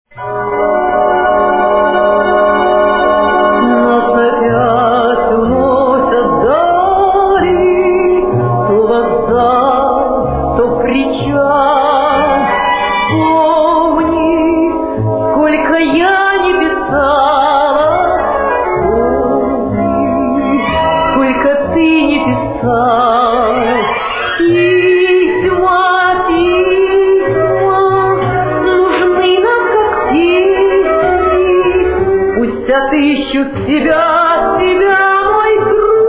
Отыщут тебя, мой друг,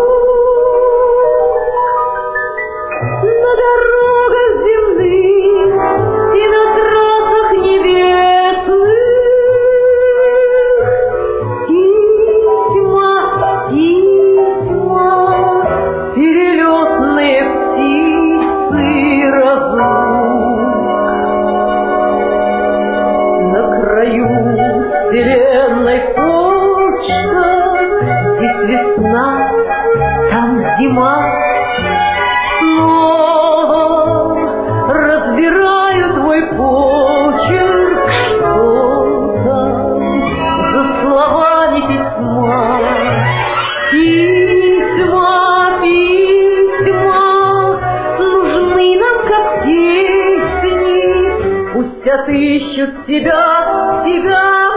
на дорогах земных и на трассах небесных. Письма, перелетные птицы разлук. На краю вселенной здесь весна, там зима, но разбираю твой почерк, что там за словами письма. Письма нужны нам как песни, пусть отыщут тебя.